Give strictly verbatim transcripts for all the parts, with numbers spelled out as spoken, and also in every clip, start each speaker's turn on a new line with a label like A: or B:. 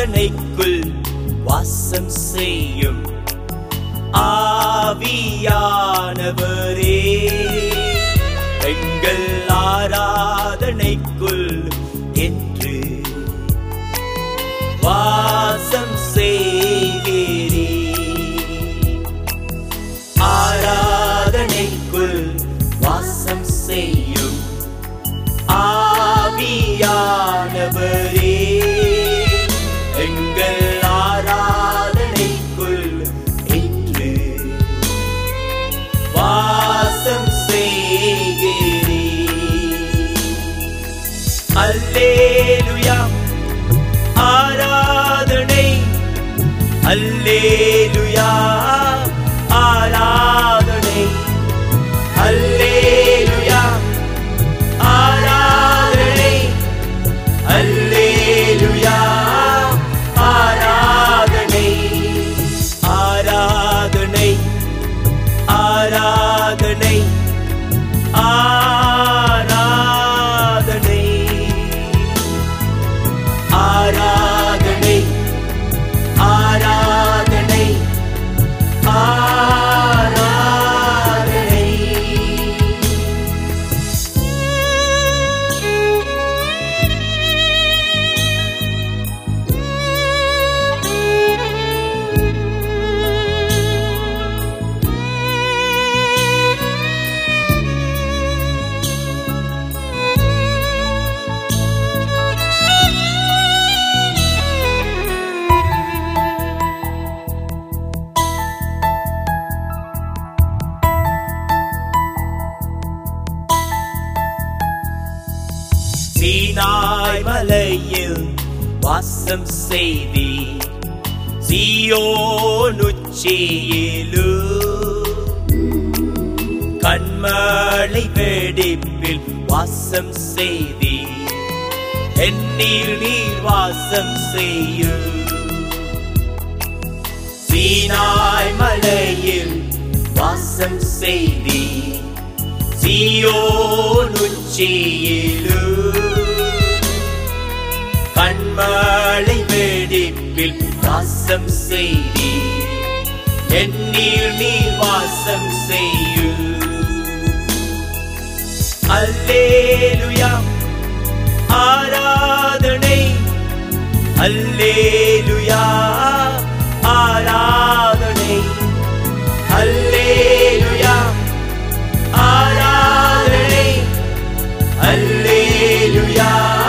A: ஆராதனைக்குள் வாசம் செய்யும் ஆவியானவரே, எங்கள் ஆராதனைக்குள் என்று வாசம் செய்கிறீ. ஆராதனைக்குள் வாசம் செய்யும் ஆவியானவரே, எங்கள் ஆராதனைக்குள் என்று வாசம் செய்கிறீ. அல்லேலூயா ஆராதனை, அல்லேலூயா ஆராதனை, அல்லேலூயா ஆராதனை, அல்லேலூயா ஆராதனை. ஆராதனை ஆராதனை ஆராதனை ஆராதனை ஆராதனை ஆராதனை. சீனாய் மலையில் வாசம் செய்தி, சீயோன் உச்சியிலு கண்மலை வெடிப்பில் வாசம் செய்தி, எண்ணீர் நீர் வாசம் செய்யு. சீனாய் மலையில் வாசம் செய்தி, சீயோன் உச்சியிலு கண்மலை வெடிப்பில் வாசம் செய்தி, எண்ணீர் நீர் வாசம் செய்யு. அல்லேலூயா ஆராதனை, அல்லேலூயா ஆராதனை, அல்லேலூயா ஆராதனை, அல்லேலூயா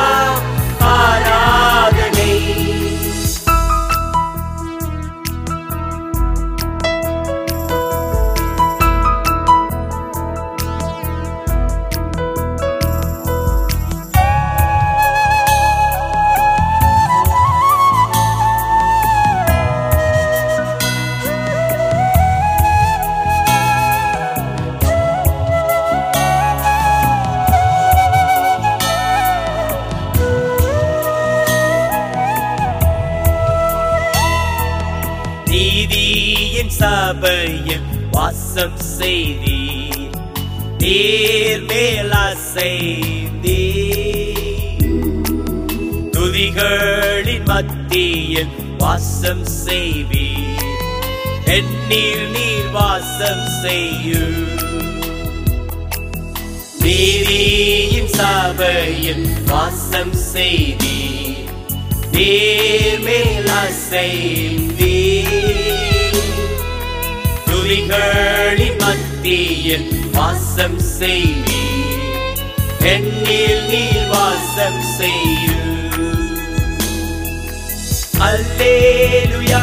A: ஆராதனை. நீதியின் சபையில் வாசம் செய்தீர், நீர் மேலாசைந்தீர். துதிகளின் மத்தியில் வாசம் செய்வீர், எண்ணீர் நீர் வாசம் செய்யு. நீதியின் சபையில் வாசம் செய்தீர், நீர் மேலாசைந்தீர். துதிகளின் மத்தியில் வாசம் செய்வீர், எண்ணீர் நீர் வாசம் செய்யு. அல்லேலூயா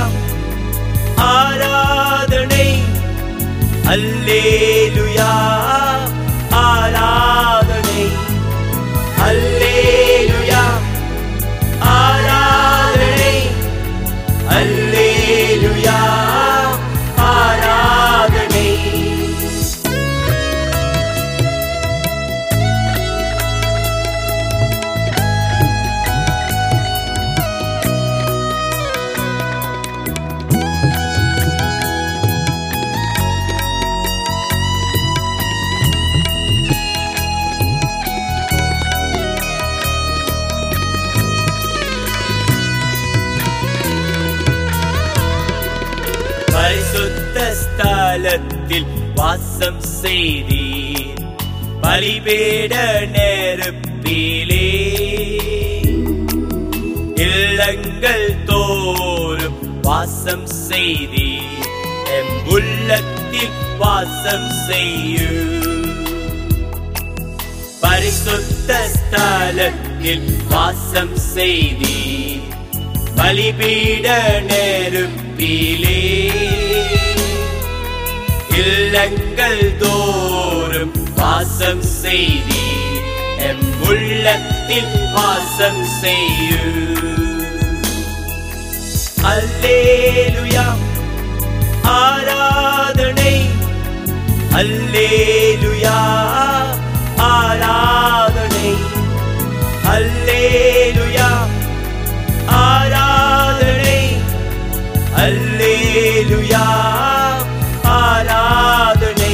A: ஆராதனை, அல்லேலூயா ஆராதனை, அல்லேலூயா ஆராதனை, அல்லேலூயா ஆராதனை. உள்ளத்தில் வாசம் செய்தீர். பலிபீட நெருப்பிலே இல்லங்கள் தோறும் வாசம் செய்தீர். எம் உள்ளத்தில் வாசம் செய்யும். பரிசுத்த ஸ்தலத்தில் வாசம் செய்தீர். பலிபீட நெருப்பிலே இல்லங்கள் தோறும் வாசம் செய்தீர். எம் உள்ளத்தில் வாசம் செய்யும். அல்லேலுயா ஆராதனை, அல்லேலுயா ஆராதனை, அல்லேலுயா ஆராதனை, அல்லேலுயா ஆராதனை.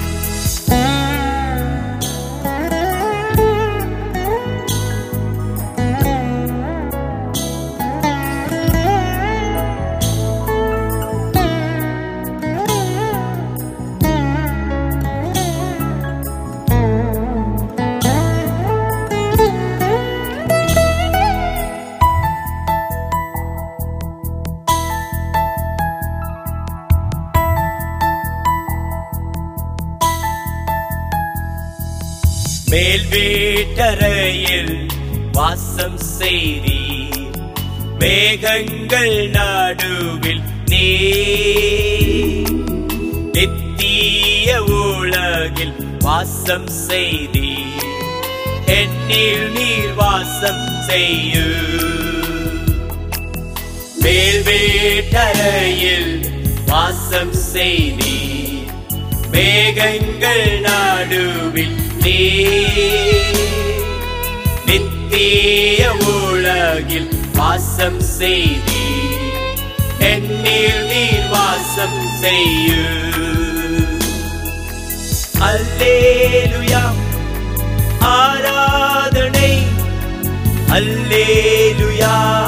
A: மேல் வீட்டறையில் வாசம் செய்தீர். மேகங்கள் நடுவில் நீர். நித்திய உலகில் வாசம் செய்தீர். என்னில் நீர் வாசம் செய்யும். மேல் வீட்டறையில் வாசம் செய்தீர். மேகங்கள் நடுவில் நித்திய உலகில் வாசம் செய்தீர். என்னில் நீர் வாசம் செய்யும். அல்லேலுயா ஆராதனை, அல்லேலுயா